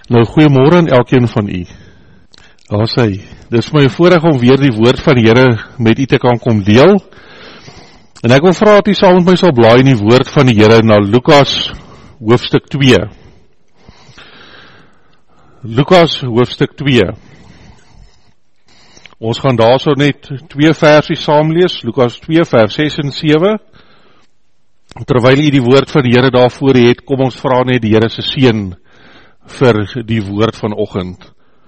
Nou, goeiemôre aan elkeen van u. Daar sê, dis my voorreg om weer die woord van die Here met u te kan kom deel. En ek wil vra dat u saam met my sal blaai in die woord van die Here na Lukas hoofstuk 2. Lukas hoofstuk 2. Ons gaan daarso net 2 versies saam lees, Lukas 2 vers 6 en 7. Terwyl u die woord van die Here daarvoor het, kom ons vra net die Here se seën vir die woord vanoggend.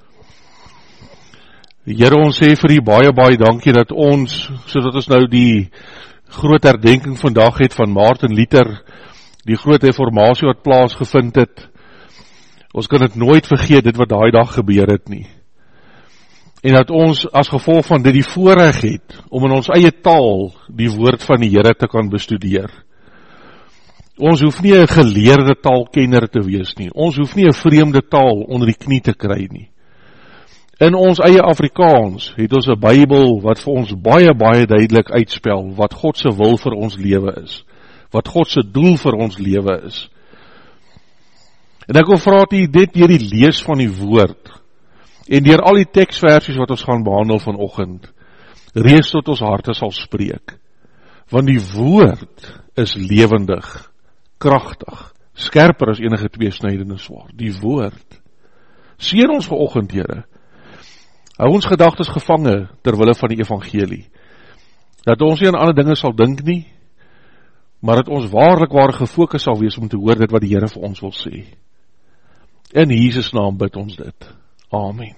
Here, ons sê vir u baie dankie dat ons, sodat ons nou die groot herdenking vandag het van Martin Luther, die groot reformatie wat plaasgevind het. Ons kan dit nooit vergeet, dit wat daai dag gebeur het nie. En dat ons as gevolg van dit die voorreg het, om in ons eie taal die woord van die Here te kan bestudeer. Ons hoef nie 'n geleerde taalkenner te wees nie. Ons hoef nie 'n vreemde taal onder die knie te kry nie. In ons eie Afrikaans het ons 'n Bybel wat vir ons baie duidelik uitspel wat God se wil vir ons lewe is. Wat God se doel vir ons lewe is. En ek wil vra dat u dit deur die lees van die woord en deur al die teksversies wat ons gaan behandel vanoggend reeds tot ons harte sal spreek. Want die woord is lewendig, kragtig, skerper as enige tweesnydende swaard, die woord. Seën ons vanoggend, Here. Hou ons gedagtes gevange terwille van die evangelie. Dat ons nie aan ander dinge sal dink nie, maar dat ons waarlik gefokus sal wees om te hoor dit wat die Here vir ons wil sê. In Jesus naam bid ons dit. Amen.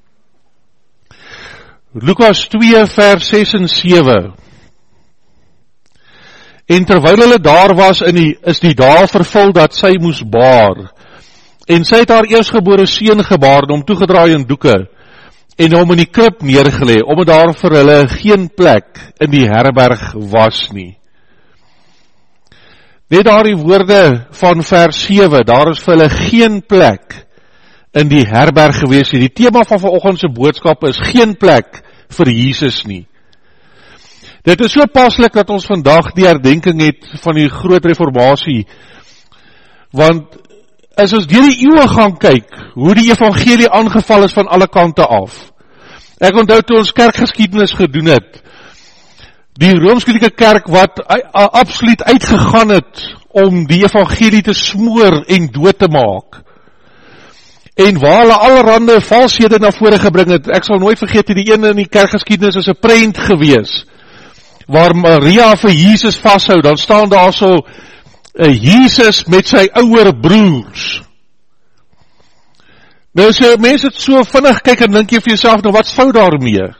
Lukas 2 vers 6 en 7. En terwyl hulle daar was, is die dae vervul dat sy moes baar. En sy het haar eersgebore seun gebaar en hom toegedraai in doeke en hom in die krib neergelê, omdat daar vir hulle geen plek in die herberg was nie. Net daar die woorde van vers 7, daar is vir hulle geen plek in die herberg gewees nie. Die tema van vanoggend se boodskap is geen plek vir Jesus nie. Dit is so paslik dat ons vandag die herdenking het van die groot reformatie, want as ons deur die eeue gaan kyk, hoe die evangelie aangeval is van alle kante af. Ek onthou toe ons kerkgeskiedenis gedoen het, die Rooms-Katolieke kerk wat absoluut uitgegaan het om die evangelie te smoor en dood te maak. En waar hulle allerhande valshede na vore gebring het, ek sal nooit vergeet, die ene in die kerkgeskiedenis is 'n prent gewees, waar Maria vir Jesus vashou, dan staan daar so Jesus met sy ouer broers. Nou as jy mense het so vinnig kyk en dink jy vir jouself, nou wat's fout daarmee?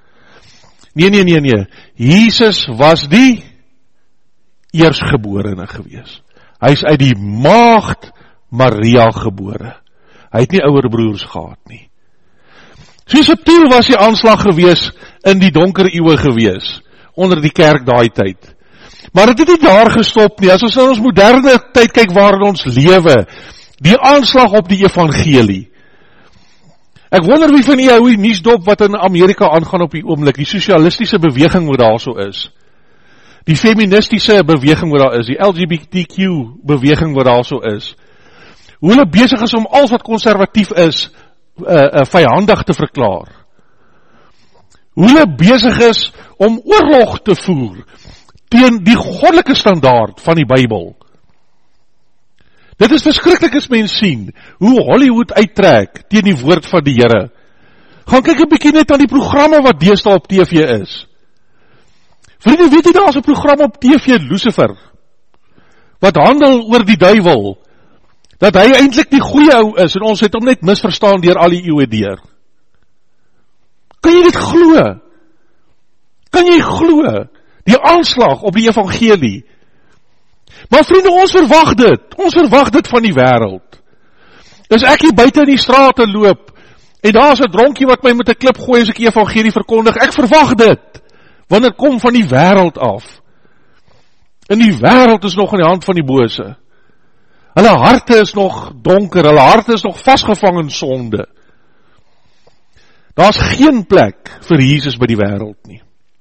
Nee. Jesus was die eersgeborene gewees. Hy is uit die maagd Maria gebore. Hy het nie ouer broers gehad nie. So subtiel was die aanslag gewees in die donker eeue gewees, onder die kerk daai tyd. Maar dit het nie daar gestop nie. As ons in ons moderne tyd kyk waarin ons lewe, die aanslag op die evangelie. Ek wonder wie van u hou die nuusdop wat in Amerika aangaan op die oomblik, die sosialistiese beweging wat daar so is. Die feministiese beweging wat daar is, die LGBTQ beweging wat daar so is. Hoe hulle besig is om alles wat konservatief is, vyandig te verklaar. Hoe hulle besig is om oorlog te voer teen die goddelike standaard van die Bybel. Dit is verskriklik as mens sien, hoe Hollywood uittrek teen die woord van die Here. Gaan kyk 'n bietjie net aan die programme wat deesdae op TV is. Vriende, weet jy daar is 'n program op TV, Lucifer, wat handel oor die duiwel, dat hy eintlik die goeie ou is, en ons het hom net misverstaan deur al die eeue deur. Kan jy dit glo? Kan jy glo? Die aanslag op die evangelie. Maar vriende, ons verwag dit van die wêreld. As ek hier buite in die strate loop, en daar is 'n dronkie wat my met 'n klip gooi as ek die evangelie verkondig, ek verwag dit, want dit kom van die wêreld af. En die wêreld is nog in die hand van die bose. Hulle harte is nog donker, hulle harte is nog vasgevang in sonde. Daar's geen plek vir Jesus by die wêreld nie.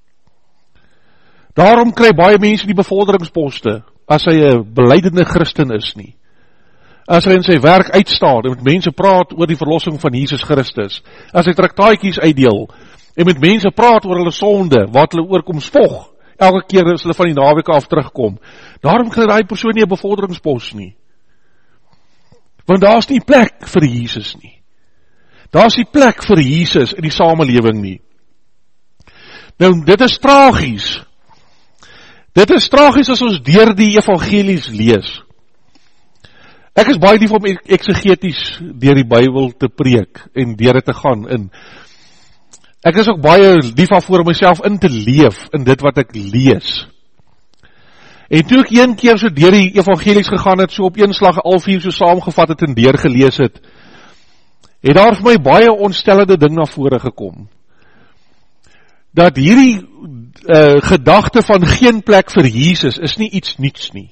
Daarom kry baie mense die bevorderingsposte, as hy 'n belydende Christen is nie. as hy in sy werk uitstaan, en met mense praat oor die verlossing van Jesus Christus, as hy traktaaitjies uitdeel, en met mense praat oor hulle sonde, wat hulle oorkom spog, elke keer as hulle van die naweek af terugkom, daarom kry daai persoon nie 'n bevorderingspos nie. Want daar is nie plek vir Jesus nie. Daar is nie plek vir Jesus in die samelewing nie. Nou, dit is tragies. Dit is tragies as ons deur die evangelies lees. Ek is baie lief om eksegeties deur die Bybel te preek en deur dit te gaan in. Ek is ook baie lief daarvoor om myself in te leef in dit wat ek lees. En toe ek een keer so deur die evangelies gegaan het, so op een slag al 4 so saamgevat het en deurgelees het, het daar vir my baie ontstellende ding na vore gekom. Dat hierdie gedagte van geen plek vir Jesus is nie iets niets nie.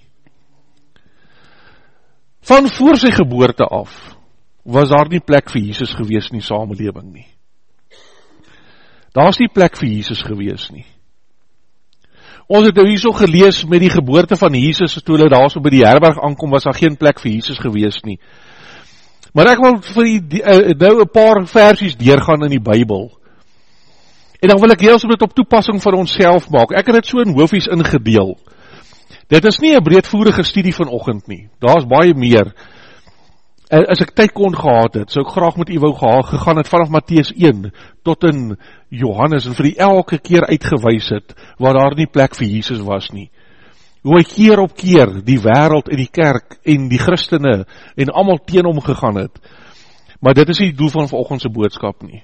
Van voor sy geboorte af was daar nie plek vir Jesus gewees in die samelewing nie. Daar is nie plek vir Jesus gewees nie. Ons het nou hierso gelees met die geboorte van Jesus, toe hulle daar so by die herberg aankom, was daar geen plek vir Jesus gewees nie. Maar ek wil vir nou 'n paar versies deurgaan in die Bybel. En dan wil ek heel dit op toepassing vir onsself maak. Ek het dit so in hofies ingedeel. Dit is nie 'n breedvoerige studie vanoggend nie. Daar is baie meer. As ek tyd kon gehad het, sou ek graag met u wou gegaan het vanaf Matteus 1 tot in Johannes en vir die elke keer uitgewys het waar daar nie plek vir Jesus was nie. Hoe hy keer op keer die wêreld en die kerk en die Christene en almal teen hom gegaan het. Maar dit is nie die doel van vanoggend se boodskap nie.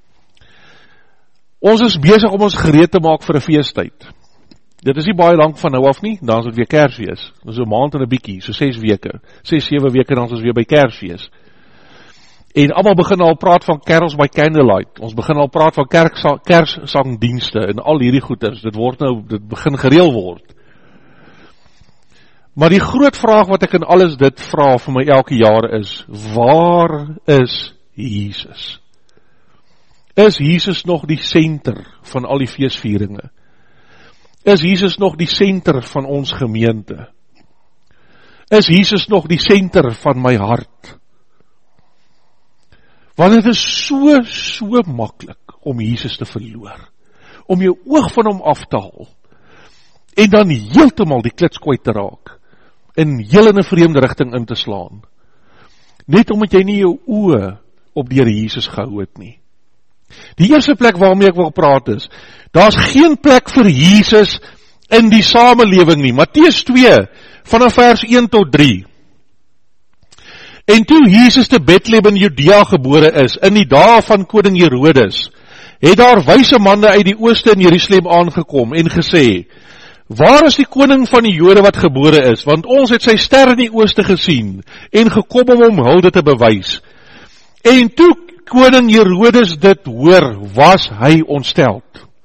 Ons is besig om ons gereed te maak vir 'n feestyd. Dit is nie baie lank van nou af nie, dan is dit weer Kersfees. Dit is 'n maand en 'n bietjie, so 6 weke. 6-7 weke dan is ons weer by Kersfees. En almal begin al praat van carols by candlelight. Ons begin al praat van kerssangdienste en al hierdie goeders. Dit begin gereël word. Maar die groot vraag wat ek in alles dit vra vir my elke jaar is, waar is Jesus? Is Jesus nog die senter van al die feesvieringe? Is Jesus nog die senter van ons gemeente? Is Jesus nog die senter van my hart? Want het is so maklik om Jesus te verloor, om jou oog van hom af te haal, en dan heeltemal die klits kwyt te raak, en heel in 'n vreemde rigting in te slaan, net omdat jy nie jou oë op die Here Jesus gehou het nie. Die eerste plek waarmee ek wil praat is, daar is geen plek vir Jesus in die samelewing nie. Matteus 2, vanaf vers 1 tot 3. En toe Jesus te Bethlehem in Judea gebore is, in die dae van koning Herodes, het daar wyse manne uit die ooste in Jerusalem aangekom en gesê, waar is die koning van die Jode wat gebore is? Want ons het sy ster in die ooste gesien en gekom om hom hulde te bewys. En toe koning Herodes dit hoor, was hy ontsteld.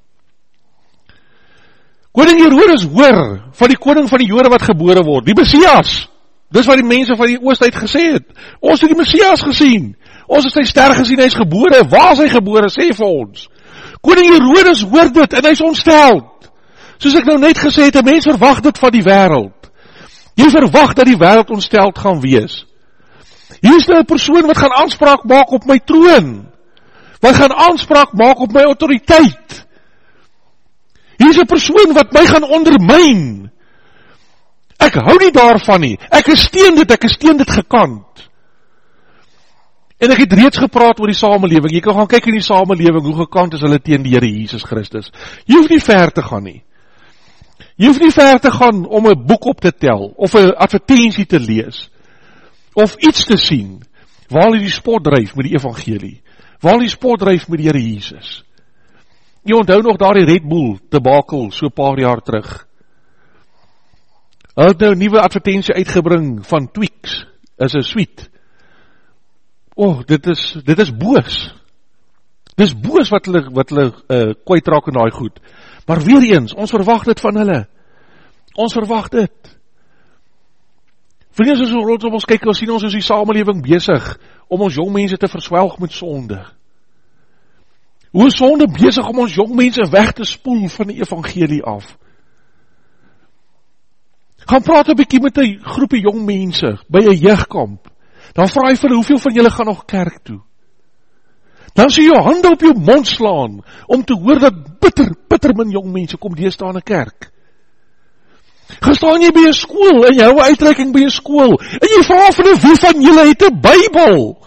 Koning Herodes hoor van die koning van die Jode wat gebore word, die Messias. Dis wat die mense van die ooste uit gesê het. Ons het die Messias gesien. Ons het sy ster gesien, hy is gebore. Waar is hy gebore? Sê vir ons. Koning Herodes hoor dit en hy is ontsteld. Soos ek nou net gesê het, 'n mens verwag dit van die wêreld. Jy verwag dat die wêreld ontsteld gaan wees. Hier is nou 'n persoon wat gaan aanspraak maak op my troon. Wat gaan aanspraak maak op my autoriteit. Hier is 'n persoon wat my gaan ondermyn. Ek hou nie daarvan nie. Ek is teen dit gekant. En ek het reeds gepraat oor die samelewing. Jy kan gaan kyk in die samelewing, hoe gekant is hulle teen die Here Jesus Christus. Jy hoef nie ver te gaan nie. Jy hoef nie ver te gaan om 'n boek op te tel, of 'n advertensie te lees, of iets te sien, waar hulle die spot dryf met die evangelie, waar hulle die spot dryf met die Here Jesus. Jy onthou nog daar die Red Bull debakel, so 'n paar jaar terug. Hulle het nou 'n nuwe advertensie uitgebring van Twix, is 'n sweet. Dit is boos. Dis boos wat hulle kwytraak in daai goed. Maar weer eens, ons verwag dit van hulle. Ons verwag dit. Vriende, as ons rondom ons kyk, ons sien ons is die samelewing besig om ons jong mense te verswelg met sonde. Hoe is sonde besig om ons jong mense weg te spoel van die evangelie af? Gaan praat 'n bietjie met 'n groepie jong mense by 'n jeugkamp. Dan vra hy vir hulle, hoeveel van julle gaan nog kerk toe? Dan sê jy jou hande op jou mond slaan, om te hoor dat bitter min jong mense kom deesdae in 'n kerk. Gestaan jy by 'n skool, en jy hou 'n uitreiking by 'n skool, en jy vra vir wie van julle het 'n Bybel?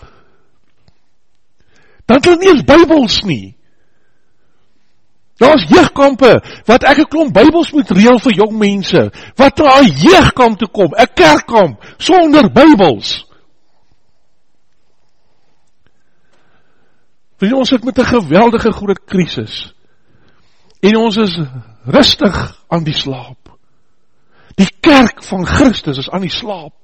Dan het hulle nie eens Bybels nie. Daar is jeugkampe, wat ek 'n klomp Bybels moet reël vir jong mense, wat na 'n jeugkamp toe kom, 'n kerkkamp, sonder Bybels. Ons sit met 'n geweldige groot krisis, en ons is rustig aan die slaap. Die kerk van Christus is aan die slaap.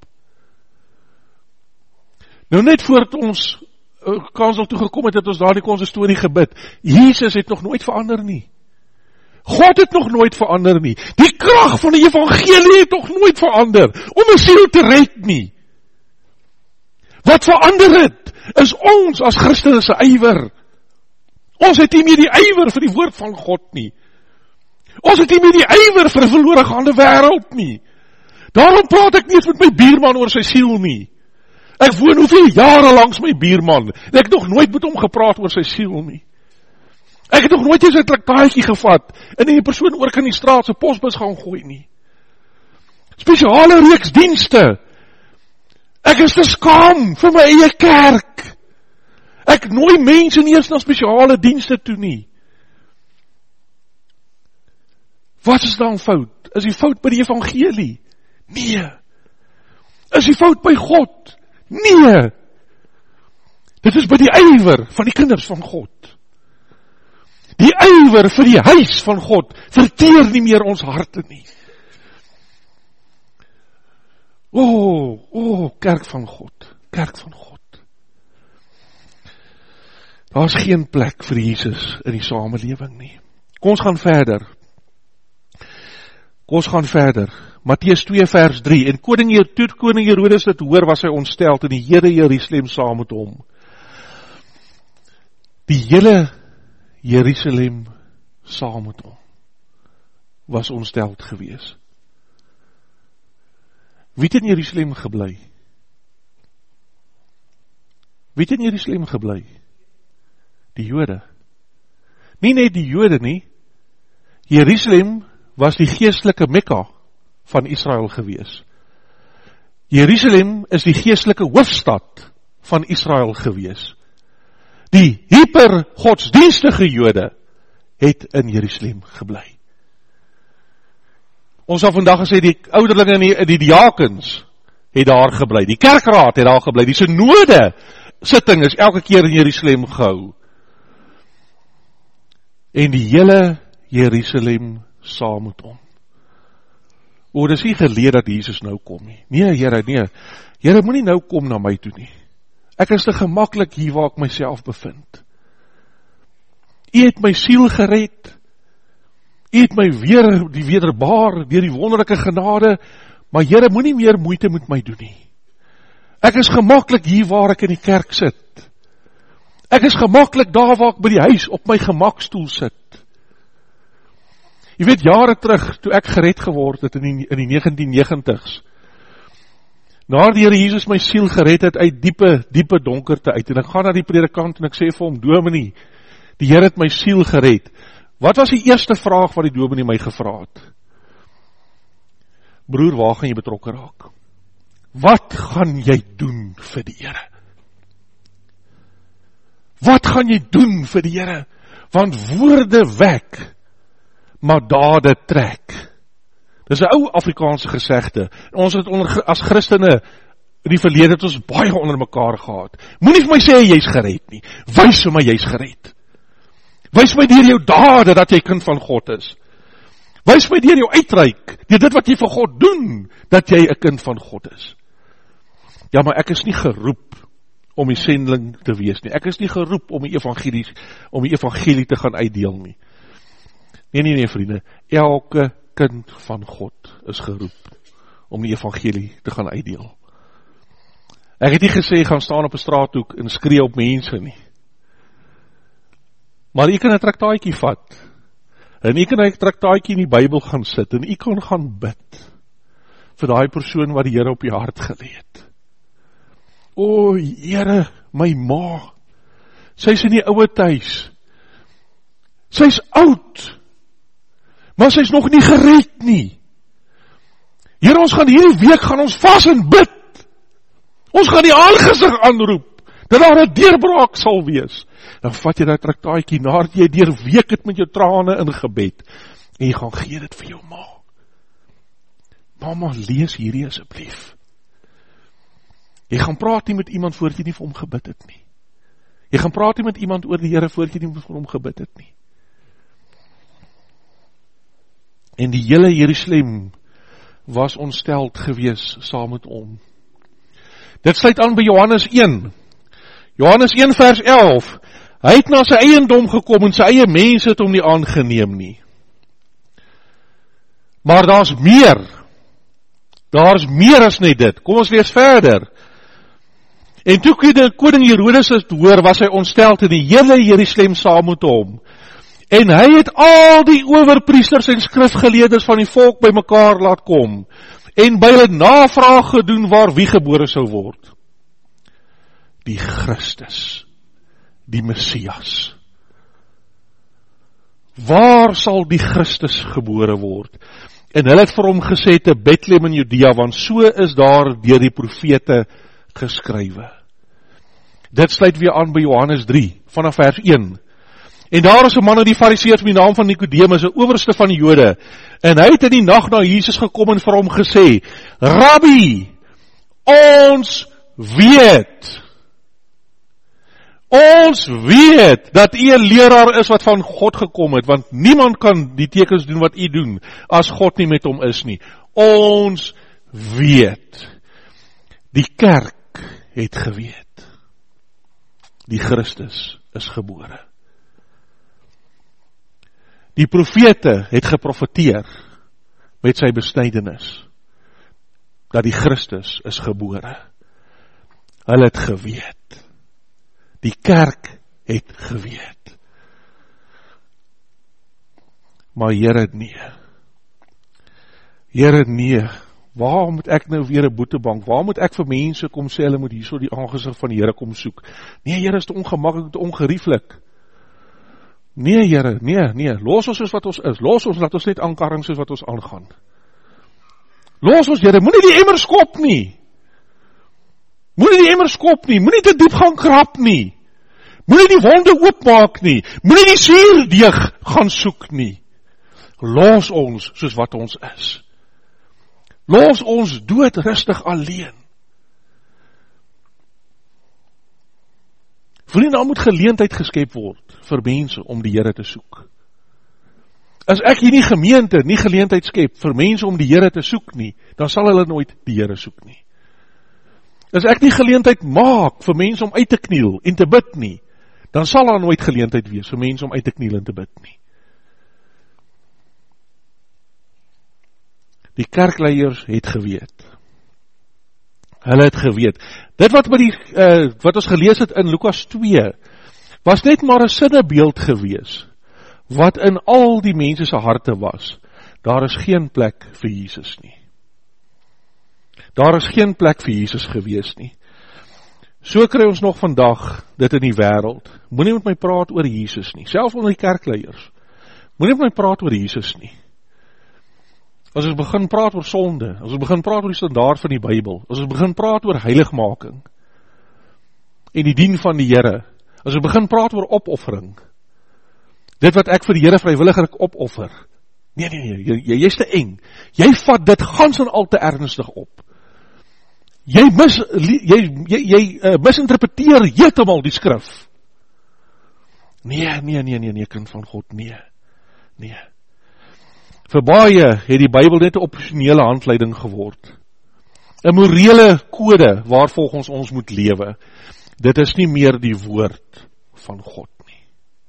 Nou net voordat ons kansel toe gekom het ons daardie konsistorie gebid. Jesus het nog nooit verander nie. God het nog nooit verander nie. Die krag van die evangelie het nog nooit verander, om 'n siel te red nie. Wat verander het, is ons as Christene se ywer. Ons het nie meer die ywer vir die woord van God nie. Ons het nie meer die ywer vir 'n verlore gaande wêreld nie. Daarom praat ek nie eens met my buurman oor sy siel nie. Ek woon hoeveel jare langs my buurman, en ek het nog nooit met hom gepraat oor sy siel nie. Ek het nog nooit eens 'n traktaatjie gevat, en die persoon oor kan die straat se posbus gaan gooi nie. Spesiale reeks dienste. Ek is te skaam vir my eie kerk. Ek nooi mense nie eens na spesiale dienste toe nie. Wat is dan fout? Is die fout by die evangelie? Nee. Is die fout by God? Nee. Dit is by die ywer van die kinders van God. Die ywer vir die huis van God verteer nie meer ons harte nie. Kerk van God. Kerk van God. Daar is geen plek vir Jesus in die samelewing nie. Kom ons gaan verder. Matteus 2 vers 3. En toe koning Herodes dit hoor, was hy ontsteld, en die hele Jerusalem saam met hom. Die hele Jerusalem saam met hom was ontsteld gewees. Wie het in Jerusalem gebly? Wie het in Jerusalem gebly? Die Jode. Nie net die Jode nie. Jerusalem was die geestelike Mekka van Israel gewees. Jerusalem is die geestelike hoofstad van Israel gewees. Die hypergodsdienstige Jode het in Jerusalem gebly. Ons sal vandag gesê die ouderlinge en die diakens het daar gebly. Die kerkraad het daar gebly. Die synode sitting is elke keer in Jerusalem gehou. En die hele Jerusalem saam met hom. Dis nie geleer dat Jesus nou kom nie. Nee, Here, nee. Here, moenie nou kom na my toe nie. Ek is te gemaklik hier waar ek myself bevind. U het my siel gered. U het my wederbaar deur die wonderlike genade, maar Here, moenie meer moeite met my doen nie. Ek is gemaklik hier waar ek in die kerk sit. Ek is gemaklik daar waar ek by die huis op my gemakstoel sit. Jy weet, jare terug, toe ek gered geword het in die 1990s, na die Here Jesus my siel gered het uit diepe donkerte uit, en ek gaan na die predikant en ek sê vir hom, Dominee, die Here het my siel gered. Wat was die eerste vraag wat die dominee my gevra het? Broer, waar gaan jy betrokke raak? Wat gaan jy doen vir die Here? Wat gaan jy doen vir die Here? Want woorde wek, maar dade trek. Dis 'n ou Afrikaanse gesegde. Ons het as Christene in die verlede het ons baie onder mekaar gehad. Moenie vir my sê jy's gered nie. Wys vir my jy's gered. Wys my deur jou dade dat jy kind van God is. Wys my deur jou uitreik, deur dit wat jy vir God doen, dat jy 'n kind van God is. Ja, maar ek is nie geroep om die sendeling te wees nie. Ek is nie geroep om die evangelie te gaan uitdeel nie. Nee, vriende, elke kind van God is geroep om die evangelie te gaan uitdeel. Ek het nie gesê, gaan staan op 'n straathoek en skree op mense nie. Maar jy kan 'n traktaatjie vat, en jy kan 'n traktaatjie in die Bybel gaan sit, en jy kan gaan bid, vir daai persoon wat die Here op jou hart gelê het. O, Here, my ma, sy is in die oude tuis. Sy is oud, maar sy is nog nie gered nie. Here, ons gaan hierdie week, gaan ons vas en bid. Ons gaan die aangesig aanroep, dat daar 'n deurbraak sal wees. Dan vat jy dat traktaatjie, nadat jy deurweek het met jou trane in gebed, en jy gaan gee dit vir jou ma. Mama, lees hierdie asseblief. Jy gaan praat nie met iemand voordat jy nie vir hom gebid het nie. Jy gaan praat nie met iemand oor die Here voordat jy nie vir hom gebid het nie. En die hele Jerusalem was ontsteld gewees saam met hom. Dit sluit aan by Johannes 1. Johannes 1 vers 11. Hy het na sy eiendom gekom en sy eie mense het hom nie aangeneem nie. Maar daar's meer. Daar's meer as net dit. Kom ons lees verder. En toe koning Herodes het hoor, was hy ontsteld in die hele Jerusalem saam met hom. En hy het al die owerpriesters en skrifgeleerdes van die volk by mekaar laat kom, en by hulle navraag gedoen waar wie gebore sou word. Die Christus, die Messias. Waar sal die Christus gebore word? En hulle het vir hom gesê te Bethlehem in Judea, want so is daar deur die profete geskrywe. Dit sluit weer aan by Johannes 3, vanaf vers 1. En daar is 'n man uit die Fariseërs met die naam van Nikodemus, 'n owerste van die Jode, en hy het in die nag na Jesus gekom en vir hom gesê, Rabbi, ons weet dat u 'n leraar is wat van God gekom het, want niemand kan die tekens doen wat u doen, as God nie met hom is nie. Ons weet. Die kerk het geweet. Die Christus is gebore. Die profete het geprofeteer met sy besnydenis, dat die Christus is gebore. Hulle het geweet. Die kerk het geweet. Maar Here, nee. Here, nee. Waar moet ek nou weer 'n boetebank? Waar moet ek vir mense kom sê, hulle moet hierso die aangesig van die Here kom soek? Nee, Here, is te ongemaklik, te ongerieflik. Nee, Here, nee. Los ons soos wat ons is. Los ons, laat ons net aankarring soos wat ons aangaan. Los ons, Here, moenie die emmer skop nie. Moenie die emmer skop nie, moenie te diep gaan krap nie. Moenie die wonde oopmaak nie. Moenie die suurdeeg gaan soek nie. Los ons soos wat ons is. Los ons dood rustig alleen. Vriende, daar moet geleentheid geskep word vir mense om die Here te soek. As ek hier nie gemeente, nie geleentheid skep vir mense om die Here te soek nie, dan sal hulle nooit die Here soek nie. As ek nie geleentheid maak vir mense om uit te kniel en te bid nie, dan sal daar nooit geleentheid wees vir mense om uit te kniel en te bid nie. Die kerkleiers het geweet. Hulle het geweet. Dit wat ons gelees het in Lukas 2, was net maar 'n sinnebeeld gewees, wat in al die mense se harte was. Daar is geen plek vir Jesus nie. Daar is geen plek vir Jesus gewees nie. So kry ons nog vandag dit in die wêreld. Moenie met my praat oor Jesus nie, selfs onder die kerkleiers. Moenie met my praat oor Jesus nie. As ons begin praat oor sonde, as ons begin praat oor die standaard van die Bybel, as ons begin praat oor heiligmaking en die dien van die Here, as ons begin praat oor opoffering, dit wat ek vir die Here vrywilliglik opoffer, nee, jy's te eng, jy vat dit gans en al te ernstig op. Jy misinterpreteer heeltemal die skrif. Nee, kind van God, nee. Vir baie het die Bybel net 'n opsionele handleiding geword. 'n morele kode waarvolgens ons moet lewe. Dit is nie meer die woord van God nie.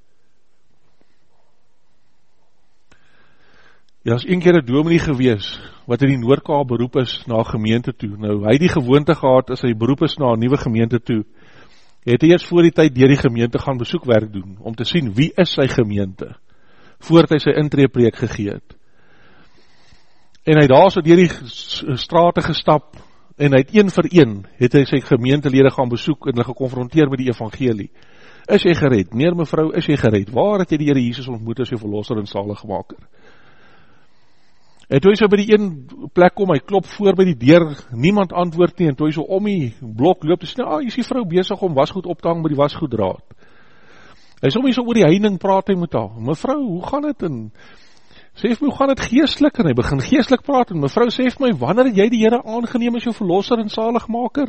Ja, is een keer 'n dominee gewees, wat in die Noord-Kaap beroep is na 'n gemeente toe. Nou, hy het die gewoonte gehad, as hy beroep is na 'n nuwe gemeente toe, het hy eers voor die tyd deur die gemeente gaan besoekwerk doen, om te sien wie is sy gemeente, voordat hy sy intreepreek gegee het. En hy daar so deur die strate gestap, en hy het een vir een, het hy sy gemeentelede gaan besoek en hulle gekonfronteer met die evangelie. Is jy gered? Meneer, mevrou, is jy gered? Waar het jy die Here Jesus ontmoet as jou verlosser en saligmaker? En toe hy so by die een plek kom, hy klop voor by die deur, niemand antwoord nie, en toe hy so om die blok loop, dis nou, is die vrou besig om wasgoed op te hang met die wasgoeddraad. Hy is om hier so oor die heining praat hy met haar, mevrou, hoe gaan het? En sê vir my, hoe gaan het geestelik? En hy begin geestelik praat, en mevrou sê vir my, wanneer het jy die Here aangeneem as jou verlosser en saligmaker?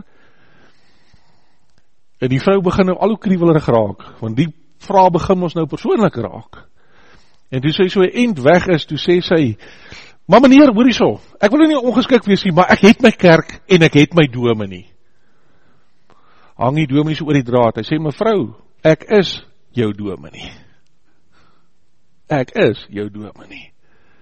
En die vrou begin nou al hoe kriewelerig raak, want die vraag begin ons nou persoonlik raak. En toe sy so 'n eind weg is, toe sê sy, maar meneer, hoor hierso, ek wil nie ongeskik wees nie, maar ek het my kerk en ek het my dominee. Hang die dominee so oor die draad, hy sê, mevrou, ek is jou dominee. Ek is jou dominee.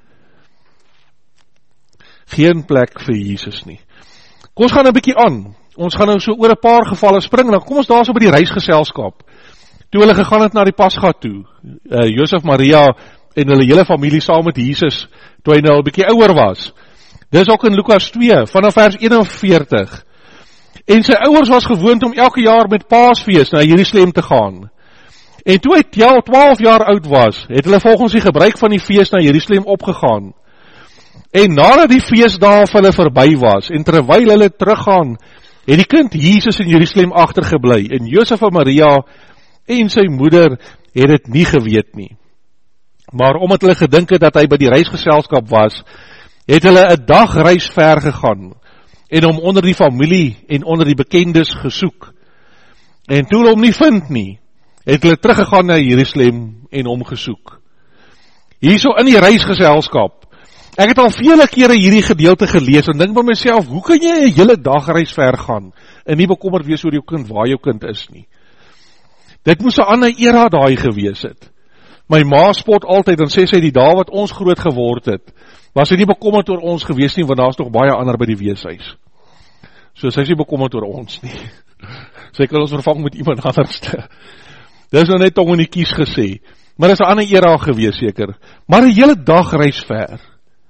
Geen plek vir Jesus nie. Kom ons gaan 'n bietjie aan. Ons gaan nou so oor 'n paar gevalle spring, dan kom ons daar so by die reisgeselskap. Toe hulle gegaan het na die Pasga toe, Josef, Maria en hulle hele familie saam met Jesus, toe hy nou 'n bietjie ouer was. Dis ook in Lukas 2, vanaf vers 41. En sy ouers was gewoond om elke jaar met Paasfees na Jerusalem te gaan. En toe hy 12 jaar oud was, het hulle volgens die gebruik van die fees na Jerusalem opgegaan. En nadat die feesdae vir hulle verby was, en terwyl hulle teruggaan, het die kind Jesus in Jerusalem agtergebly, en Josef en Maria en sy moeder het dit nie geweet nie. Maar omdat hulle gedink het dat hy by die reisgeselskap was, het hulle 'n dag reis ver gegaan, en hom onder die familie en onder die bekendes gesoek. En toe hulle hom nie vind nie, het hulle teruggegaan na Jerusalem en hom gesoek. Hierso in die reisgeselskap, ek het al vele kere hierdie gedeelte gelees en dink by myself, hoe kan jy 'n hele dagreis ver gaan en nie bekommerd wees oor jou kind, waar jou kind is nie? Dit moes 'n ander era daai gewees het. My ma spot altyd en sê sy, die dae wat ons groot geword het, was sy nie bekommerd oor ons gewees nie, want daar is nog baie ander by die weeshuis. So sy is nie bekommerd oor ons nie. Sy kan ons vervang met iemand anderste. Dit is nou net tong in die kies gesê, maar dit is 'n ander era gewees seker. Maar 'n hele dagreis ver.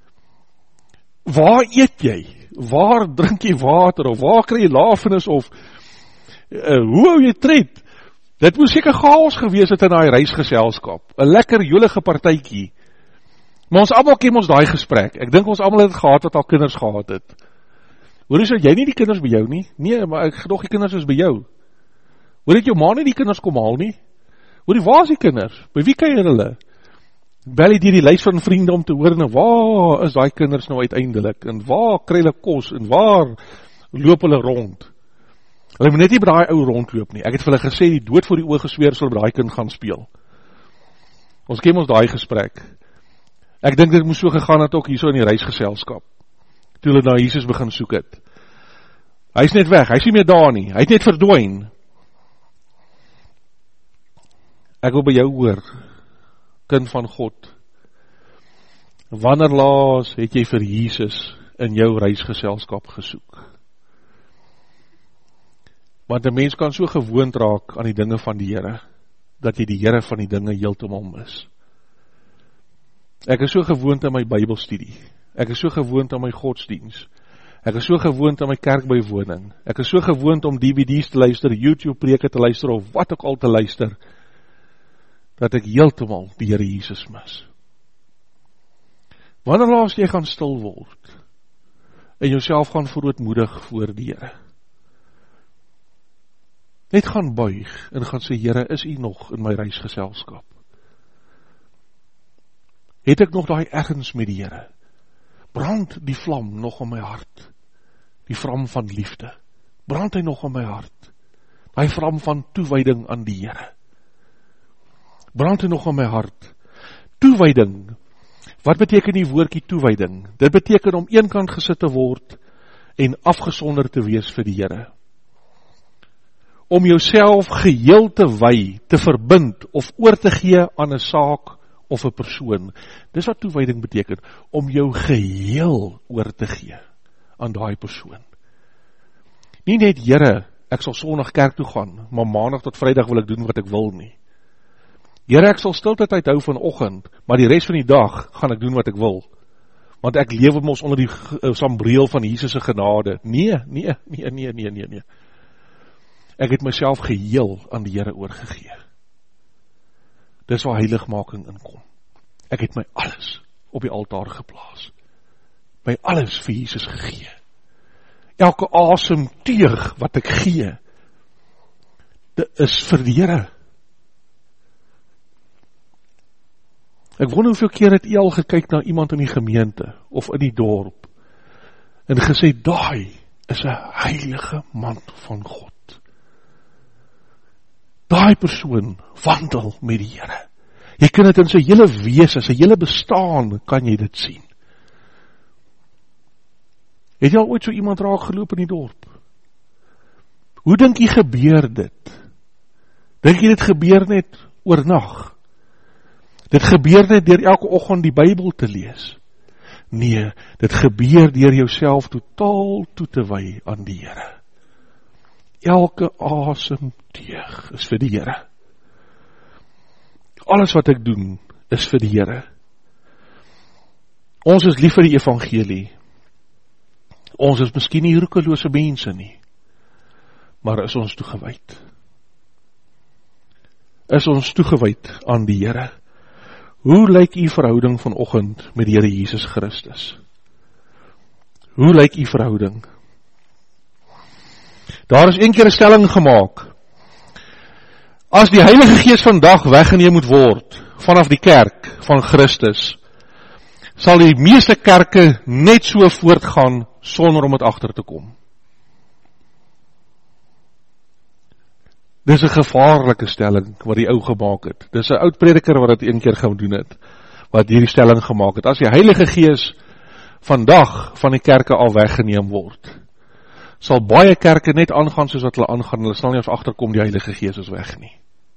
Waar eet jy? Waar drink jy water? Of waar kry jy lafenis? Of hoe hou jy tred? Dit moes seker chaos gewees het in daai reisgeselskap. 'n Lekker jolige partytjie. Maar ons almal ken ons daai gesprek. Ek dink ons almal het gehad wat al kinders gehad het. Hoor jy nie die kinders by jou nie? Nee, maar ek gedog die kinders is by jou. Hoor het jou ma nie die kinders kom haal nie? Hoor, waar is die kinders? By wie kuier hulle? Bel jy die lys van vriende om te hoor, en waar is daai kinders nou uiteindelik? En waar kry hulle kos? En waar loop hulle rond? Hulle moet net nie by daai ou rondloop nie. Ek het vir hulle gesê, die dood voor die oë gesweer sal by daai kind gaan speel. Ons ken ons daai gesprek. Ek dink dit moes so gegaan het ook hier so in die reisgeselskap. Toe hulle na Jesus begin soek het. Hy is net weg, hy is nie meer daar nie. Hy het net verdwyn. Ek wil by jou hoor, kind van God, wanneer laas het jy vir Jesus in jou reisgeselskap gesoek? Want 'n mens kan so gewoond raak aan die dinge van die Here, dat jy die Here van die dinge heeltemal mis. Ek is so gewoond aan my Bybelstudie, ek is so gewoond aan my godsdiens, ek is so gewoond aan my kerkbywoning, ek is so gewoond om DVD's te luister, YouTube preke te luister, of wat ook al te luister, dat ek heeltemal die Here Jesus mis. Wanneer laas jy gaan stil word, en jouself gaan verootmoedig voor die Here? Net gaan buig, en gaan sê, Here, is U nog in my reisgeselskap? Het ek nog daai ergens met die Here? Brand die vlam nog in my hart? Die vlam van liefde? Brand hy nog in my hart? Daai vlam van toewyding aan die Here? Brand hy nog in my hart? Toewyding. Wat beteken die woordjie toewyding? Dit beteken om eenkant gesit te word en afgesonder te wees vir die Here. Om jouself geheel te wy, te verbind of oor te gee aan 'n saak of 'n persoon. Dis wat toewyding beteken, om jou geheel oor te gee aan daai persoon. Nie net, Here, ek sal Sondag kerk toe gaan, maar Maandag tot Vrydag wil ek doen wat ek wil nie. Here, ek sal stiltyd hou vanoggend, maar die res van die dag gaan ek doen wat ek wil. want ek lewe mos onder die sambreel van Jesus se genade. Nee. Ek het myself geheel aan die Here oorgegee. Dis waar heiligmaking inkom. Ek het my alles op die altaar geplaas. My alles vir Jesus gegee. Elke asemteug wat ek gee, dit is vir die Here. Ek wonder hoeveel keer het jy al gekyk na iemand in die gemeente, of in die dorp, en gesê, daai is 'n heilige man van God. Daai persoon wandel met die Here. Jy kan dit in sy hele wese, sy hele bestaan, kan jy dit sien. Het jy al ooit so iemand raak geloop in die dorp? Hoe dink jy gebeur dit? Dink jy dit gebeur net oornag? Dit gebeur net deur elke oggend die Bybel te lees? Nee, dit gebeur deur jouself totaal toe te wy aan die Here. Elke asemteug is vir die Here. Alles wat ek doen is vir die Here. Ons is lief vir die evangelie. Ons is miskien nie roekelose mense nie, maar is ons toegewyd. Is ons toegewyd aan die Here. Hoe lyk u verhouding vanoggend met die Here Jesus Christus? Hoe lyk u verhouding? Daar is een keer 'n stelling gemaak. As die Heilige Gees vandag weggeneem moet word vanaf die kerk van Christus, sal die meeste kerke net so voortgaan sonder om dit agter te kom. Dis 'n gevaarlike stelling wat die ou gemaak het. Dis 'n oud prediker wat dit een keer gedoen het, wat hierdie stelling gemaak het. As die Heilige Gees vandag van die kerke al weggeneem word, sal baie kerke net aangaan soos wat hulle aangaan. Hulle sal nie eens agterkom die Heilige Gees is weg nie.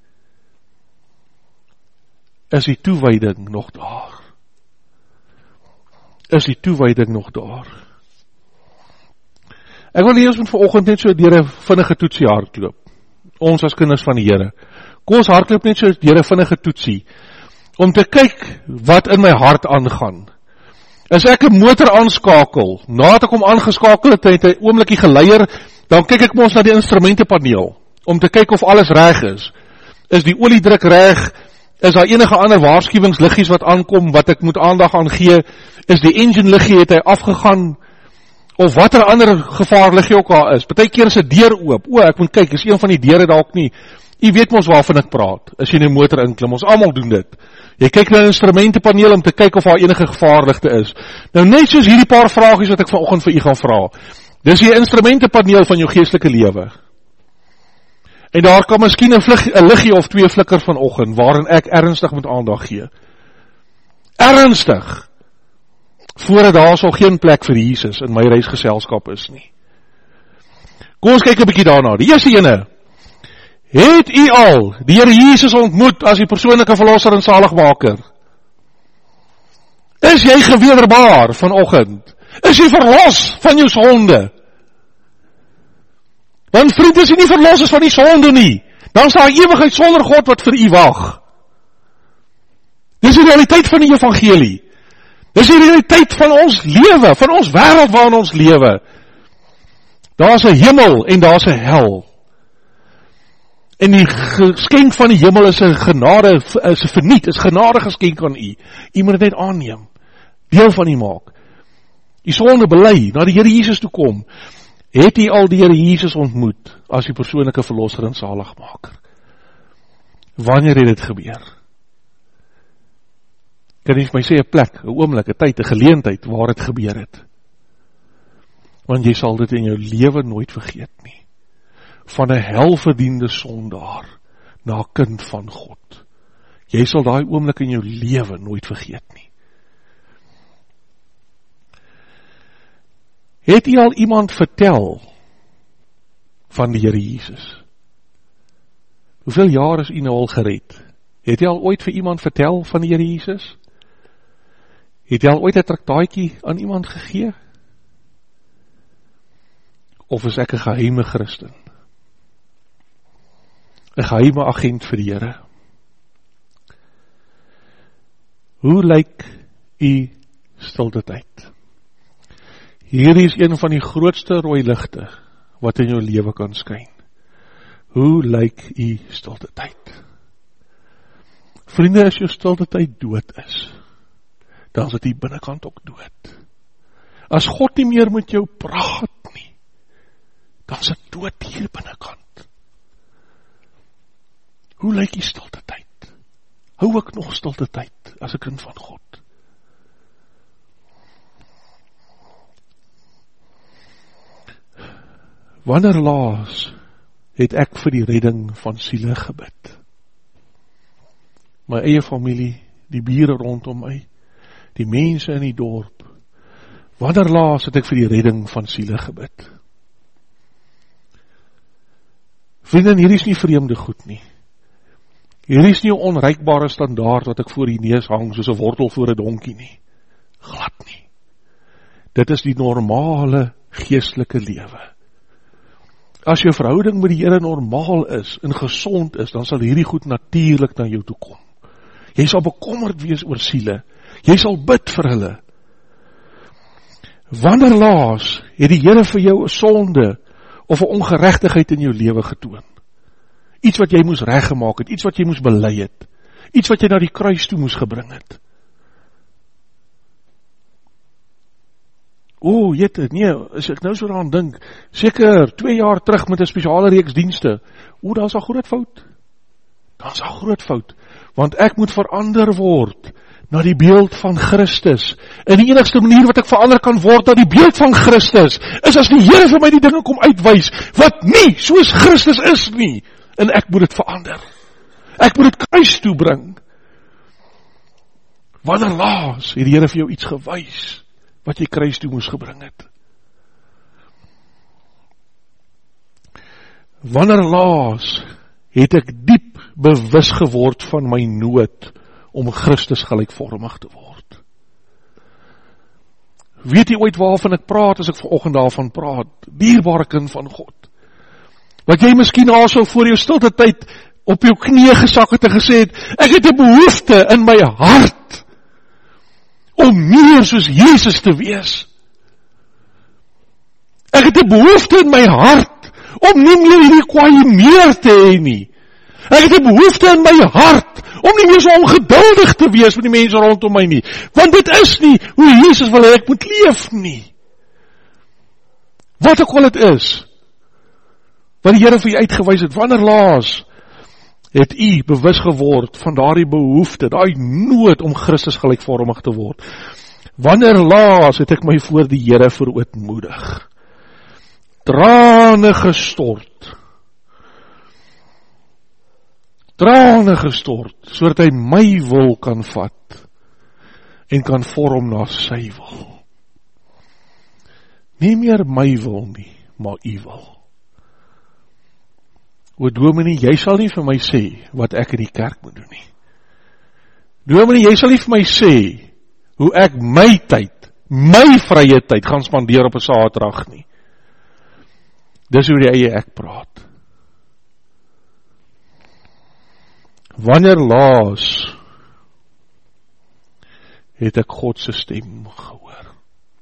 Is die toewyding nog daar? Is die toewyding nog daar? Ek wil eers vanoggend net so deur 'n vinnige toetsie hardloop. Ons as kinders van die Here. Kom ons hardloop net so deur 'n vinnige toetsie, om te kyk wat in my hart aangaan. As ek 'n motor aanskakel, nadat ek hom aangeskakel het, het 'n oombliekie geleier, dan kyk ek mos na die instrumentepaneel, om te kyk of alles reg is. Is die oliedruk reg? Is daar enige ander waarskuwingsliggies wat aankom, wat ek moet aandag aan gee? Is die engine liggie, het hy afgegaan? Of wat er ander gevaarliggie ook al is. Partykeer is 'n deur oop. Ek moet kyk, is een van die deure dalk nie. Jy weet mos waarvan ek praat, as jy in 'n motor inklim. Ons almal doen dit. Jy kyk na 'n instrumentepaneel om te kyk of daar enige gevaarligte is. Nou net soos hierdie paar vragies wat ek vanoggend vir u gaan vra. Dis die instrumentepaneel van jou geestelike lewe. En daar kan miskien 'n liggie of 2 flikker vanoggend, waarin ek ernstig moet aandag gee. Ernstig! Voordat daar sal geen plek vir Jesus in my reisgeselskap is nie. Kom ons kyk 'n bietjie daarna. Die eerste ene. Het u al die Here Jesus ontmoet as die persoonlike verlosser en saligmaker? Is jy gewederbaar vanoggend? Is jy verlos van jou sonde? Want vriend, as jy nie verlos is van die sonde nie, dan is daar ewigheid sonder God wat vir u wag. Dis die realiteit van die evangelie. Dis die realiteit van ons lewe, van ons wêreld waarin ons lewe. Daar is 'n hemel en daar is 'n hel. En die geskenk van die hemel is 'n genade, is 'n verniet, is genade geskenk aan u. U moet dit net aanneem, deel van u maak. U sonde bely, na die Here Jesus toe kom. Het u al die Here Jesus ontmoet as die persoonlike verlosser en saligmaker? Wanneer het dit gebeur? Kan jy vir my sê 'n plek, 'n oomblik, 'n tyd, 'n geleentheid waar dit gebeur het? Want jy sal dit in jou lewe nooit vergeet nie. Van 'n helverdiende sondaar na 'n kind van God. Jy sal daai oomblik in jou lewe nooit vergeet nie. Het jy al iemand vertel van die Here Jesus? Hoeveel jaar is u nou al gered? Het jy al ooit vir iemand vertel van die Here Jesus? Het jy al ooit 'n traktaatjie aan iemand gegee? Of is ek 'n geheime Christen? 'n geheime agent vir die Here? Hoe lyk u stilte tyd? Hierdie is een van die grootste rooi ligte wat in jou lewe kan skyn. Hoe lyk u stilte tyd? Vriende, as jou stilte tyd dood is, dan is dit die binnekant ook dood. As God nie meer met jou praat nie, dan is dit dood hier binnekant. Hoe lyk die stilte tyd? Hou ek nog stilte tyd as 'n kind van God? Wanneer laas het ek vir die redding van siele gebid? My eie familie, die bure rondom my, die mense in die dorp. Wanneer laas het ek vir die redding van siele gebid? Vrienden, hier is nie vreemde goed nie. Hier is nie 'n onreikbare standaard wat ek voor die neus hang soos 'n wortel voor 'n donkie nie. Glad nie. Dit is die normale geestelike lewe. As jou verhouding met die Here normaal is en gesond is, dan sal hierdie goed natuurlik na jou toe kom. Jy sal bekommerd wees oor siele. Jy sal bid vir hulle. Wanneer laas het die Here vir jou 'n sonde of 'n ongeregtigheid in jou lewe getoon? Iets wat jy moes reggemaak het, iets wat jy moes bely het, iets wat jy na die kruis toe moes gebring het. Jette, nee, as ek nou so daaraan dink, seker 2 jaar terug met 'n spesiale reeks dienste, daar is 'n groot fout. Daar is 'n groot fout, want ek moet verander word na die beeld van Christus. En die enigste manier wat ek verander kan word na die beeld van Christus, is as die Here vir my die dinge kom uitwys, wat nie soos Christus is nie, en ek moet dit verander. Ek moet dit kruis toe bring. Wanneer laas het die Here vir jou iets gewys, wat jy kruis toe moes gebring het? Wanneer laas het ek diep bewus geword van my nood om Christus gelykvormig te word? Weet jy ooit waarvan ek praat as ek vanoggend daarvan praat? Dierbare kind van God. Wat jy miskien also voor jou stilte tyd op jou knieë gesak het en gesê het, ek het 'n behoefte in my hart om meer soos Jesus te wees. Ek het 'n behoefte in my hart om nie meer hierdie kwaai meer te hê nie. Ek het 'n behoefte in my hart om nie meer so ongeduldig te wees met die mense rondom my nie. Want dit is nie hoe Jesus wil hê ek moet leef nie. Wat ook al dit is, wat die Here vir u uitgewys het, wanneer laas het u bewus geword van daardie behoefte, daai nood om Christus gelykvormig te word? Wanneer laas het ek my voor die Here verootmoedig? Trane gestort, sodat hy my wil kan vat en kan vorm na sy wil. Nie meer my wil nie, maar u wil. O dominee, jy sal nie vir my sê wat ek in die kerk moet doen nie. Dominee, jy sal nie vir my sê hoe ek my tyd, my vrye tyd gaan spandeer op 'n Saterdag nie. Dis hoe die eie ek praat. Wanneer laas het ek God se stem gehoor?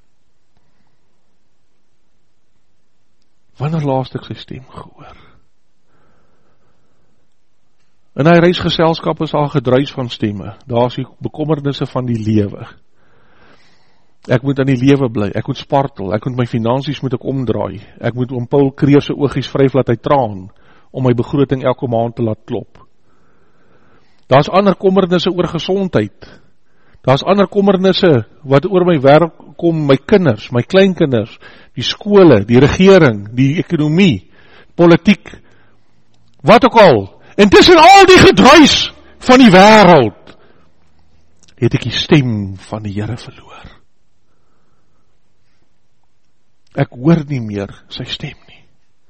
Wanneer laas het ek sy stem gehoor? In hy reisgeselskap is daar gedruis van stemme. Daar is die bekommernisse van die lewe. Ek moet aan die lewe bly, ek moet spartel, ek moet my finansies moet ek omdraai, ek moet oom Paul Kreer se oogies vryf laat hy traan, om my begroting elke maand te laat klop. Daar is ander kommernisse oor gesondheid, daar is ander kommernisse wat oor my werk kom, my kinders, my kleinkinders, die skole, die regering, die ekonomie, politiek, wat ook al. En tussen al die gedruis van die wêreld, het ek die stem van die Here verloor. Ek hoor nie meer sy stem nie.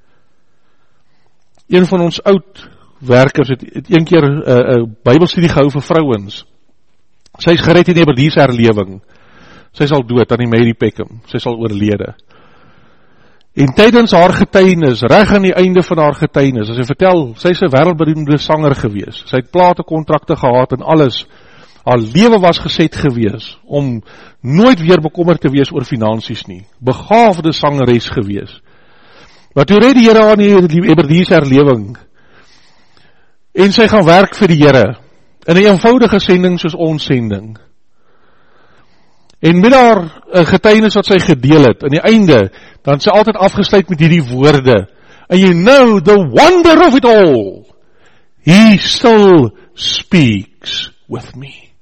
Een van ons oud werkers het een keer 'n Bybelstudie gehou vir vrouens. Sy is gered in die Eberdiese herlewing. Sy is al dood aan die Mary Peckham. Sy is al oorlede. En tydens haar getuienis, reg aan die einde van haar getuienis, as sy vertel, sy is 'n wêreldberoemde sanger gewees. Sy het platekontrakte gehad en alles. Haar lewe was geset gewees, om nooit weer bekommerd te wees oor finansies nie. Begaafde sangeres gewees. Maar toe red die Here aan die Hebrides herlewing, en sy gaan werk vir die Here, in 'n eenvoudige sending soos ons sending. En met haar getuienis wat sy gedeel het, aan die einde, dan sy altyd afgesluit met hierdie woorde, and you know the wonder of it all, he still speaks with me.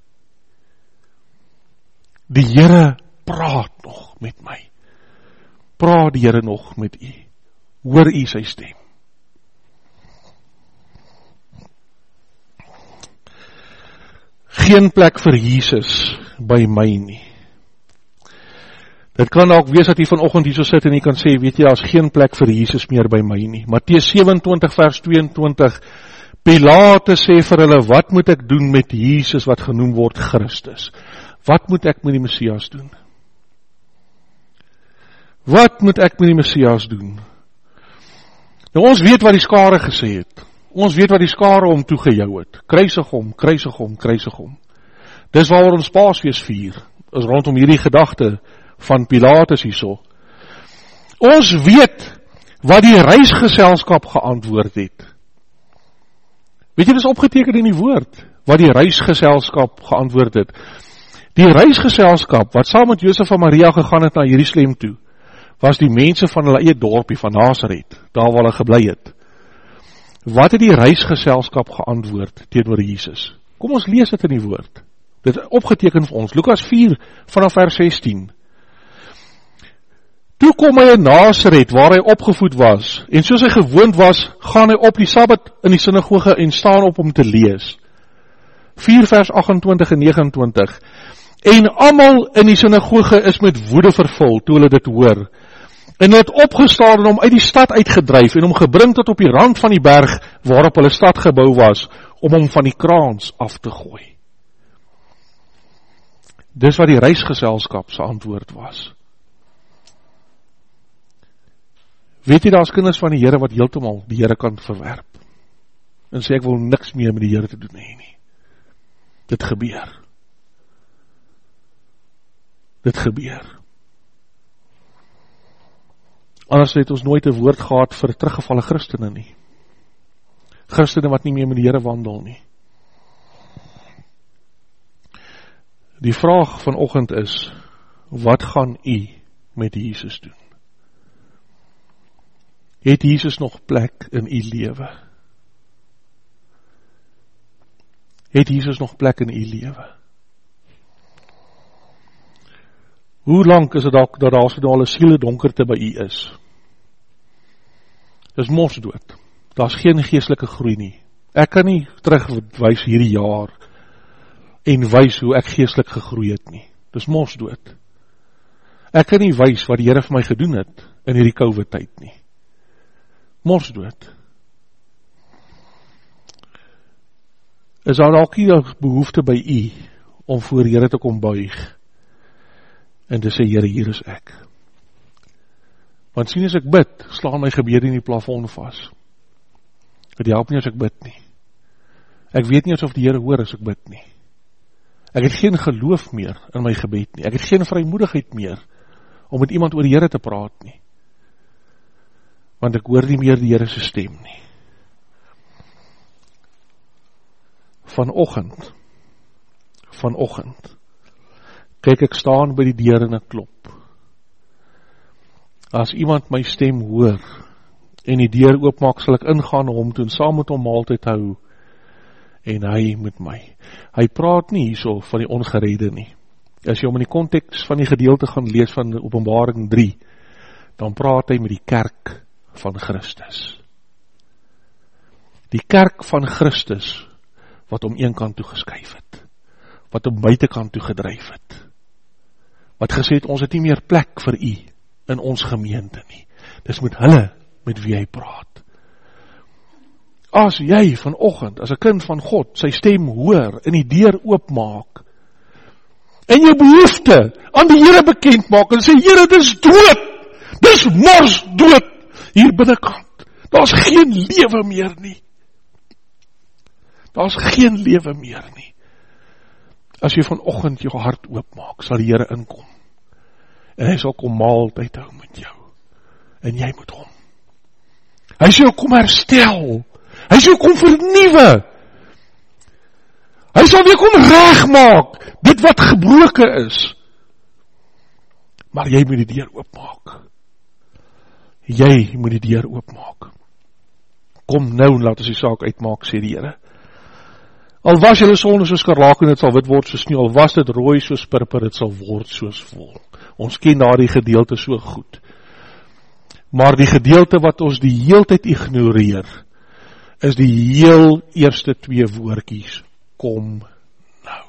Die Here praat nog met my. Praat die Here nog met u. Hoor u sy stem. Geen plek vir Jesus by my nie. Dit kan ook wees dat jy vanoggend hier so sit en jy kan sê, weet jy, daar is geen plek vir Jesus meer by my nie. Matteus 27 vers 22, Pilatus sê vir hulle, wat moet ek doen met Jesus wat genoem word Christus? Wat moet ek met die Messias doen? Wat moet ek met die Messias doen? Nou ons weet wat die skare gesê het. Ons weet wat die skare hom toegejou het. Kruisig hom, kruisig hom, kruisig hom. Dis waaroor ons Paasfees vier, is rondom hierdie gedagte van Pilatus hierso. Ons weet wat die reisgeselskap geantwoord het. Weet jy, dit is opgeteken in die woord, wat die reisgeselskap geantwoord het. Die reisgeselskap, wat saam met Josef en Maria gegaan het na Jerusalem toe, was die mense van hulle eie dorpie van Nasaret, daar waar hulle gebly het. Wat het die reisgeselskap geantwoord teenoor Jesus? Kom ons lees dit in die woord. Dit is opgeteken vir ons. Lukas 4 vanaf vers 16. Toe kom hy in Nasaret, waar hy opgevoed was, en soos hy gewoond was, gaan hy op die Sabbat in die sinagoge en staan op om te lees. 4 vers 28 en 29. En almal in die sinagoge is met woede vervul, toe hulle dit hoor. En hulle het opgestaan en hom uit die stad uitgedryf, en hom gebring tot op die rand van die berg, waarop hulle stad gebou was, om hom van die kraans af te gooi. Dis wat die reisgeselskap se antwoord was. Weet jy, daar is kinders van die Here wat heeltemal die Here kan verwerp, en sê ek wil niks meer met die Here te doen hê nie. Dit gebeur. Dit gebeur. Anders het ons nooit 'n woord gehad vir teruggevalle Christene nie. Christene wat nie meer met die Here wandel nie. Die vraag vanoggend is, wat gaan u met Jesus doen? Het Jesus nog plek in u lewe? Het Jesus nog plek in u lewe? Hoe lang is dit dalk dat daar so al 'n siele donkerte by u is? Dis mos dood. Daar's geen geestelike groei nie. Ek kan nie terugwys hierdie jaar en wys hoe ek geestelik gegroei het nie. Dis mos dood. Ek kan nie wys wat die Here vir my gedoen het in hierdie COVID tyd nie. Mos dood. Is daar dalk nie 'n behoefte by u om voor die Here te kom buig en te sê, Here, hier is ek. Want sien as ek bid, slaan my gebede in die plafon vas. Dit help nie as ek bid nie. Ek weet nie of die Here hoor as ek bid nie. Ek het geen geloof meer in my gebed nie. Ek het geen vrymoedigheid meer om met iemand oor die Here te praat nie. Want ek hoor nie meer die Here se stem nie. Vanoggend, kyk ek staan by die deur en ek klop. As iemand my stem hoor en die deur oopmaak, sal ek ingaan hom toe en saam met hom maaltyd hou en hy met my. Hy praat nie hierso van die ongeredde nie. As jy om in die konteks van die gedeelte gaan lees van Openbaring 3, dan praat hy met die kerk van Christus. Die kerk van Christus wat om een kant toe geskuif het, wat om buitekant toe gedryf het, wat gesê het, ons het nie meer plek vir u in ons gemeente nie. Dis met hulle met wie hy praat. As jy vanoggend, as 'n kind van God, sy stem hoor en die deur oopmaak, en jou behoefte aan die Here bekend maak, en sê, Here, dis dood, dis mors dood, hier binnekant, daar's geen lewe meer nie. Daar's geen lewe meer nie. As jy vanoggend jou hart oopmaak, sal die Here inkom. En hy sal kom maaltyd hou met jou. En jy moet hom. Hy sal kom herstel. Hy sal kom vernuwe. Hy sal weer kom regmaak, dit wat gebroken is. Maar jy moet die deur oopmaak. Jy moet die deur oopmaak. Kom nou, laat ons die saak uitmaak, sê die Here. Al was julle sonde soos skarlaken, dit sal wit word soos sneeu, al was dit rooi soos purper, dit sal word soos wol. Ons ken daardie gedeelte so goed. Maar die gedeelte wat ons die heeltyd ignoreer, is die heel eerste 2 woordjies. Kom nou.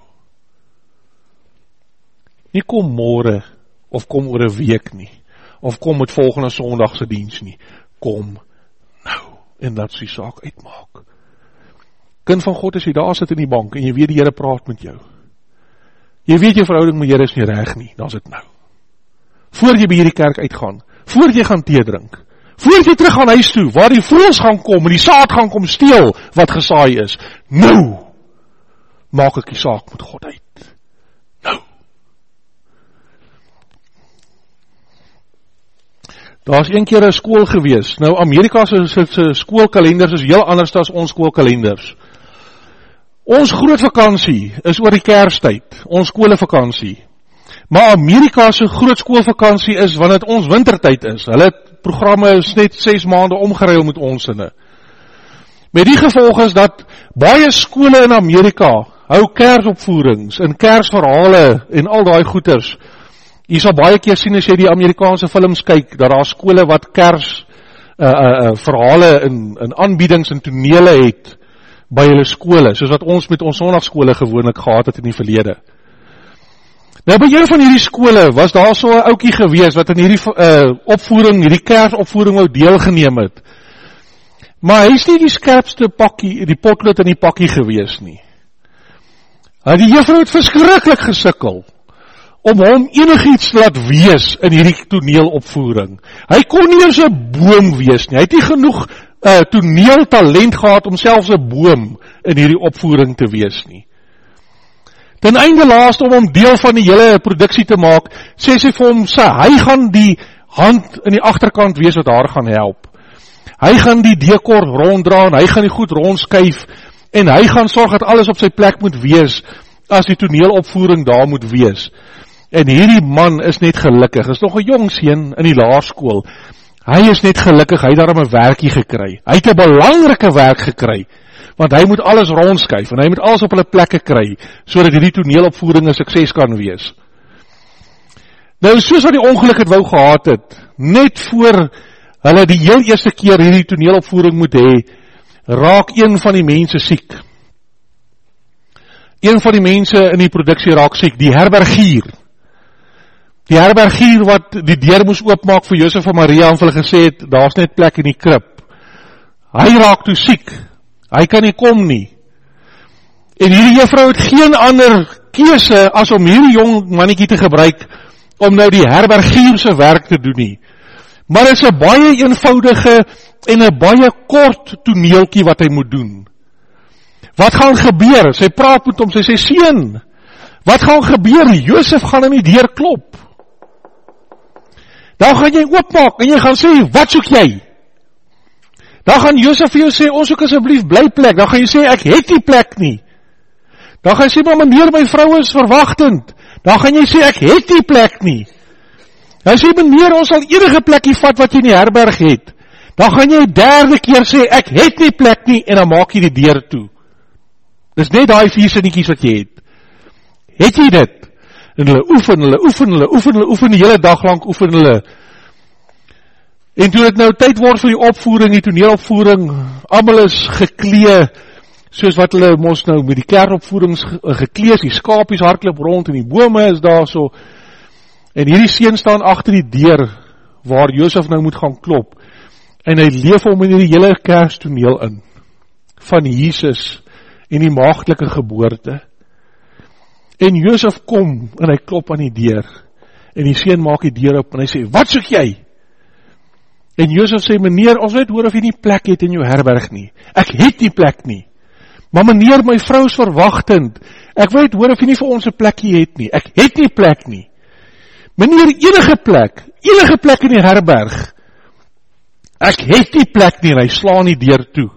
Nie kom môre, of kom oor 'n week nie, of kom met volgende Sondag se diens nie. Kom nou, en laat sy saak uitmaak. Kind van God, as jy daar sit in die bank, en jy weet die Here praat met jou. Jy weet jou verhouding met Here is nie reg nie, dan is dit nou. Voor jy by hierdie kerk uitgaan, voor jy gaan tee drink, voor jy terug gaan huis toe, waar die voëls gaan kom, en die saad gaan kom steel, wat gesaai is, nou, maak ek die saak met God uit. Nou. Daar is een keer 'n skool gewees. Nou, Amerika se skoolkalenders is heel anders as ons skoolkalenders. Ons groot vakansie is oor die Kerstyd, ons skoolvakansie. Maar Amerika se groot skoolvakansie is wanneer dit ons wintertyd is. Hulle programme is net 6 maande omgeruil met ons sinne. Met die gevolg is dat baie skole in Amerika hou kersopvoerings en kersverhale en al daai goeters. Jy sal baie keer sien as jy die Amerikaanse films kyk, dat daar skole wat kers verhale en aanbiedings en tonele het by hulle skole, soos wat ons met ons sondagskole gewoonlik gehad het in die verlede. Nou by een van hierdie skole was daar so 'n ouetjie gewees wat in hierdie opvoering, hierdie kersopvoering wou deelgeneem het. Maar hy is nie die skerpste pakkie, die potlood in die pakkie gewees nie. Die juffrou het verskriklik gesukkel om hom enigiets te laat wees in hierdie toneelopvoering. Hy kon nie eens 'n boom wees nie. Hy het nie genoeg toneeltalent gehad om selfs 'n boom in hierdie opvoering te wees nie. Ten einde laaste om deel van die hele produksie te maak, sê sy vir hom, hy gaan die hand in die agterkant wees wat haar gaan help. Hy gaan die dekor ronddra en hy gaan die goed rondskuif en hy gaan sorg dat alles op sy plek moet wees as die toneelopvoering daar moet wees. En hierdie man is net gelukkig, is nog 'n jong seun in die laerskool. Hy is net gelukkig, hy het daarom 'n werkie gekry. Hy het 'n belangrike werk gekry, want hy moet alles rondskuif en hy moet alles op hulle plekke kry, sodat hierdie toneelopvoering 'n sukses kan wees. Nou, soos wat die ongeluk het wou gehad het, net voor hulle die heel eerste keer hierdie toneelopvoering moet hê, raak een van die mense siek. Een van die mense in die produksie raak siek, die herbergier. Die herbergier wat die deur moes oopmaak vir Josef en Maria en vir hulle gesê het, daar's net plek in die krib. Hy raak toe siek. Hy kan nie kom nie. En hierdie juffrou het geen ander keuse as om hierdie jong mannetjie te gebruik om nou die herbergier se werk te doen nie. Maar dit is 'n baie eenvoudige en 'n baie kort toneeltjie wat hy moet doen. Wat gaan gebeur? Sy praat met hom, sy sê, seun, wat gaan gebeur? Josef gaan in die deur klop. Dan gaan jy oopmaak en jy gaan sê, wat soek jy? Dan gaan Josef vir jou sê, ons soek asseblief blyplek. Dan gaan jy sê, ek het die plek nie. Dan gaan jy sê, maar meneer, my vrou is verwagtend. Dan gaan jy sê, ek het die plek nie. Dan sê, meneer, ons sal enige plekkie vat wat jy in die herberg het. Dan gaan jy 3de keer sê, ek het die plek nie, en dan maak jy die deur toe. Dis net daai 4 sinnetjies wat jy het. Het jy dit? En hulle oefen, die hele dag lang oefen hulle. En toe dit nou tyd word vir die opvoering, die toneelopvoering, almal is geklee, soos wat hulle mos nou met die kersopvoerings geklee is, die skapies hardloop rond en die bome is daar so. En hierdie seun staan agter die deur, waar Josef nou moet gaan klop. En hy leef hom in die hele kerstoneel in, van Jesus en die maagdelike geboorte. En Josef kom en hy klop aan die deur. En die seun maak die deur op en hy sê, wat soek jy? En Josef sê, meneer, ons weet hoor of jy nie plek het in jou herberg nie. Ek het nie plek nie. Maar meneer, my vrou is verwagtend. Ek weet, hoor of jy nie vir ons 'n plekkie het nie. Ek het nie plek nie. Meneer, enige plek in die herberg. Ek het nie plek nie, en hy slaan die deur toe.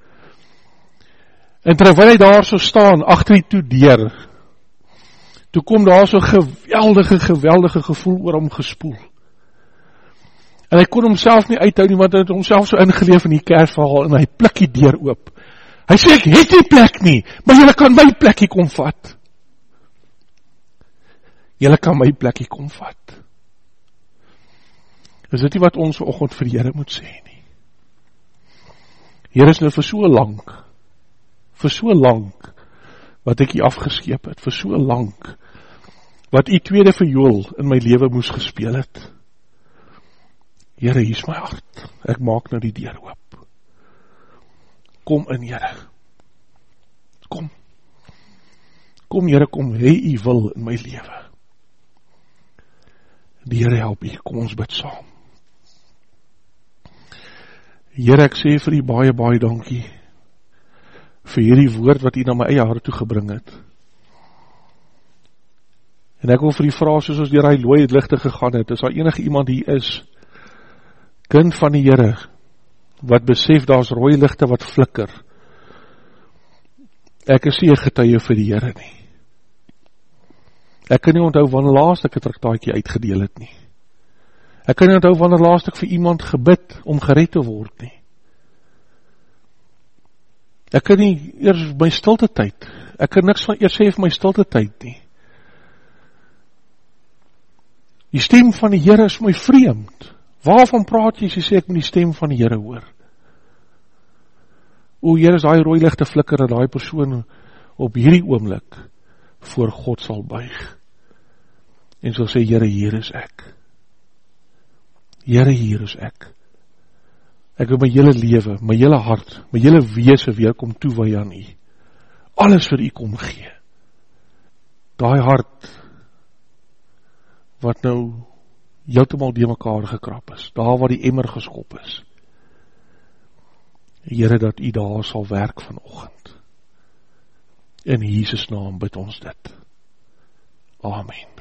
En terwyl hy daar so staan, agter die toe deur, toe kom daar so geweldige gevoel oor hom gespoel. En hy kon homself nie uithou nie, want hy het homself so ingeleef in die kerkverhaal, en hy pluk die deur oop. Hy sê, ek het nie plek nie, maar julle kan my plekkie kom vat. Julle kan my plekkie kom vat. Is dit nie wat ons vanoggend vir die Here moet sê nie? Here, is nou vir so lank, wat ek hier afgeskeep het, vir so lank, wat u tweede viool in my lewe moes gespeel het. Here, hier is my hart, ek maak nou die deur oop. Kom in, Here. Kom, Here, kom, hê u wil in my lewe. Die Here help u, kom ons bid saam. Here, ek sê vir u baie dankie, vir hierdie woord wat u na my eie hart toe gebring het. En ek wil vir u vra, soos ons deur hy looi ligte gegaan het, is daar enige iemand hier is, kind van die Here, wat besef, daar's rooi ligte wat flikker. Ek is nie 'n getuie vir die Here nie. Ek kan nie onthou wanneer laas ek 'n traktaatjie uitgedeel het nie. Ek kan nie onthou wanneer laas ek vir iemand gebid om gered te word nie. Ek kan nie eers my stilte tyd, ek kan niks van eers sê vir my stilte tyd nie. Die stem van die Here is my vreemd. Waarvan praat jy as jy sê ek moet die stem van die Here hoor? O Here, as daai rooi ligte flikker dat daai persoon op hierdie oomblik voor God sal buig en sal sê, Here, hier is ek. Here, hier is ek. Ek wil my hele lewe, my hele hart, my hele wese weer kom toewy aan u. Alles vir u kom gee. Daai hart wat nou heeltemal die mekaar gekrap is, daar waar die emmer geskop is. Here, dat u daar sal werk vanoggend. In Jesus naam bid ons dit. Amen.